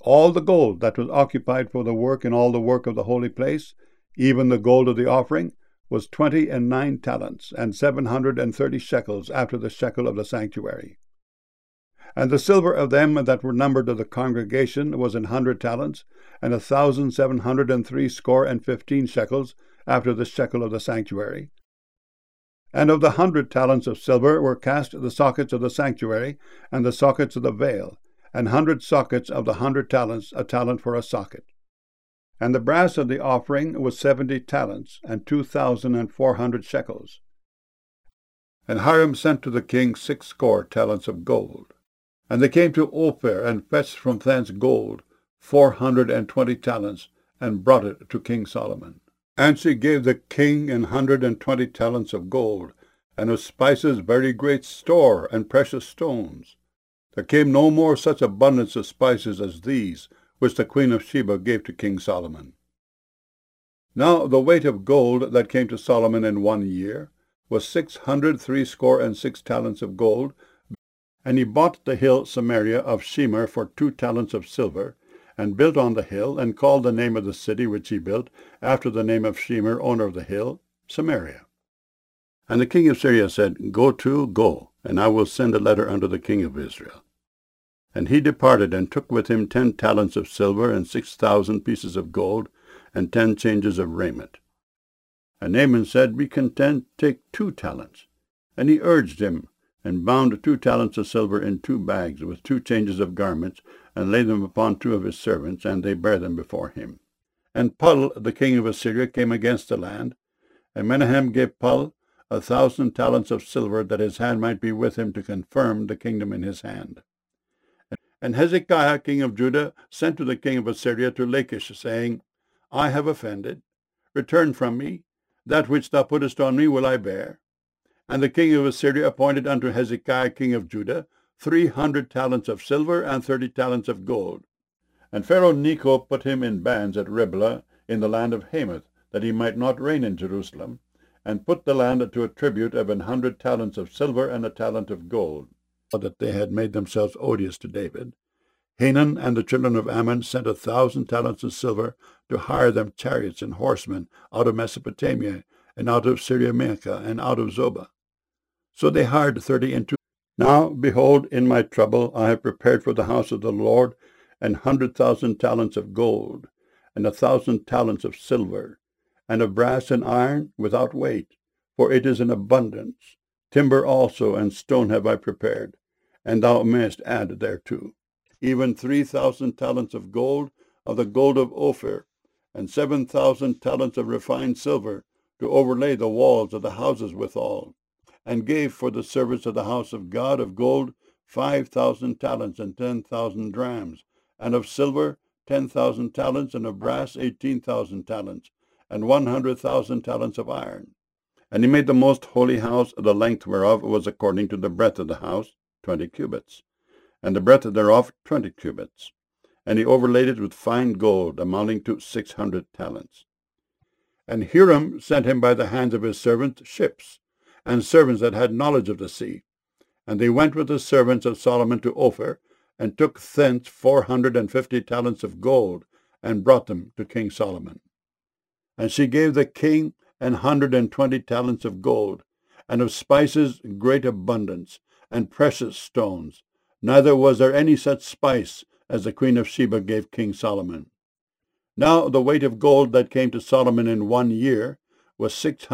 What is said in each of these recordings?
all the gold that was occupied for the work in all the work of the holy place, even the gold of the offering, was 29 talents, and 730 shekels after the shekel of the sanctuary. And the silver of them that were numbered of the congregation was 100 talents, and 1,703 shekels after the shekel of the sanctuary. And of the 100 talents of silver were cast the sockets of the sanctuary, and the sockets of the veil, and 100 sockets of the 100 talents, a talent for a socket. And the brass of the offering was 70 talents, and 2,400 shekels. And Hiram sent to the king 60 talents of gold. And they came to Ophir, and fetched from thence gold 420 talents, and brought it to King Solomon. And she gave the king 120 talents of gold, and of spices very great store, and precious stones. There came no more such abundance of spices as these, which the queen of Sheba gave to King Solomon. Now the weight of gold that came to Solomon in 1 year was 666 talents of gold, and he bought the hill Samaria of Shemer for 2 talents of silver, and built on the hill, and called the name of the city which he built, after the name of Shemer, owner of the hill, Samaria. And the king of Syria said, Go, and I will send a letter unto the king of Israel. And he departed, and took with him 10 talents of silver, and 6,000 pieces of gold, and 10 changes of raiment. And Naaman said, Be content, take 2 talents. And he urged him, and bound 2 talents of silver in 2 bags, with 2 changes of garments, and laid them upon 2 of his servants, and they bare them before him. And Pul, the king of Assyria, came against the land, and Menahem gave Pul 1,000 talents of silver, that his hand might be with him to confirm the kingdom in his hand. And Hezekiah, king of Judah, sent to the king of Assyria to Lachish, saying, I have offended. Return from me. That which thou puttest on me will I bear. And the king of Assyria appointed unto Hezekiah, king of Judah, 300 talents of silver, and 30 talents of gold. And Pharaoh Necho put him in bands at Riblah, in the land of Hamath, that he might not reign in Jerusalem, and put the land to a tribute of 100 talents of silver, and a talent of gold, that they had made themselves odious to David. Hanun and the children of Ammon sent 1,000 talents of silver to hire them chariots and horsemen out of Mesopotamia, and out of Syriamachah, and out of Zobah. So they hired 30 and 2. Now, behold, in my trouble I have prepared for the house of the Lord 100,000 talents of gold, and 1,000 talents of silver, and of brass and iron without weight, for it is in abundance. Timber also and stone have I prepared, and thou mayest add thereto. Even 3,000 talents of gold, of the gold of Ophir, and 7,000 talents of refined silver, to overlay the walls of the houses withal. And gave for the service of the house of God of gold 5,000 talents, and 10,000 drams, and of silver 10,000 talents, and of brass 18,000 talents, and 100,000 talents of iron. And he made the most holy house, the length whereof was according to the breadth of the house, 20 cubits, and the breadth thereof 20 cubits. And he overlaid it with fine gold, amounting to 600 talents. And Hiram sent him by the hands of his servants ships, and servants that had knowledge of the sea. And they went with the servants of Solomon to Ophir, and took thence 450 talents of gold, and brought them to King Solomon. And she gave the king 120 talents of gold, and of spices great abundance, and precious stones. Neither was there any such spice as the queen of Sheba gave King Solomon. Now the weight of gold that came to Solomon in 1 year was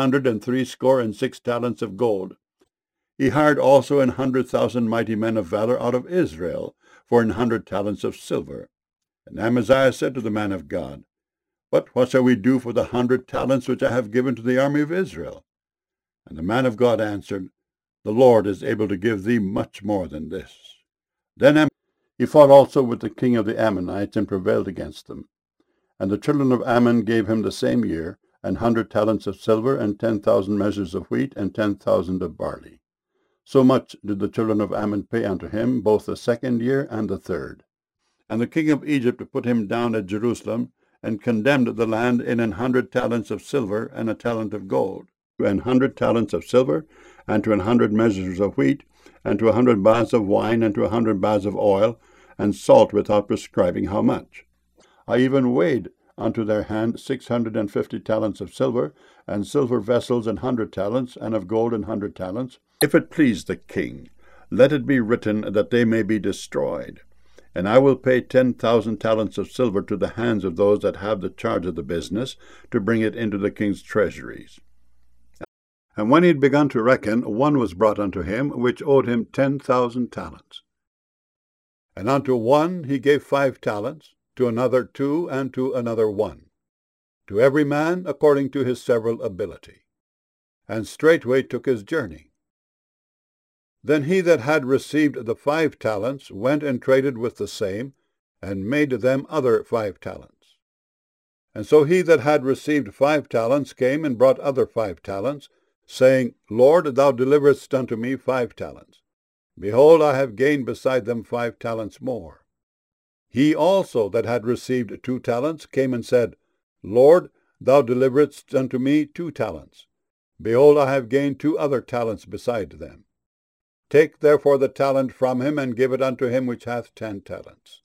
666 talents of gold. He hired also 100,000 mighty men of valor out of Israel for 100 talents of silver. And Amaziah said to the man of God, But what shall we do for the 100 talents which I have given to the army of Israel? And the man of God answered, The Lord is able to give thee much more than this. Then he fought also with the king of the Ammonites, and prevailed against them. And the children of Ammon gave him the same year 100 talents of silver, and 10,000 measures of wheat, and 10,000 of barley. So much did the children of Ammon pay unto him, both the 2nd year and the 3rd. And the king of Egypt put him down at Jerusalem, and condemned the land in 100 talents of silver, and a talent of gold, to 100 talents of silver, and to 100 measures of wheat, and to 100 baths of wine, and to 100 baths of oil, and salt without prescribing how much. I even weighed unto their hand 650 talents of silver, and silver vessels 100 talents, and of gold 100 talents. If it please the king, let it be written that they may be destroyed. And I will pay 10,000 talents of silver to the hands of those that have the charge of the business, to bring it into the king's treasuries. And when he had begun to reckon, one was brought unto him, which owed him 10,000 talents. And unto one he gave 5 talents, to another 2, and to another 1, to every man according to his several ability. And straightway took his journey. Then he that had received the 5 talents went and traded with the same, and made them other 5 talents. And so he that had received 5 talents came and brought other 5 talents, saying, Lord, thou deliveredst unto me 5 talents. Behold, I have gained beside them 5 talents more. He also that had received 2 talents came and said, Lord, thou deliveredst unto me 2 talents. Behold, I have gained 2 other talents beside them. Take therefore the talent from him, and give it unto him which hath 10 talents.